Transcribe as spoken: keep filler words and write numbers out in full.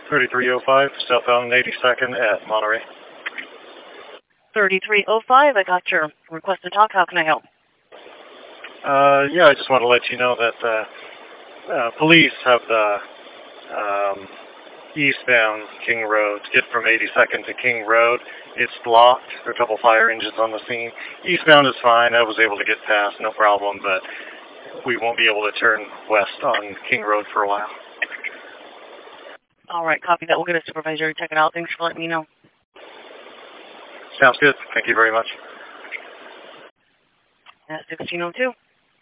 thirty-three oh five, southbound eighty-second at Monterey. thirty-three oh five, I got your request to talk. How can I help? Uh, yeah, I just want to let you know that uh, uh, police have the um, eastbound King Road to get from eighty-second to King Road. It's blocked. There are a couple fire engines on the scene. Eastbound is fine. I was able to get past, no problem, but we won't be able to turn west on King Road for a while. All right, copy that. We'll get a supervisor to check it out. Thanks for letting me know. Sounds good. Thank you very much. At sixteen oh two.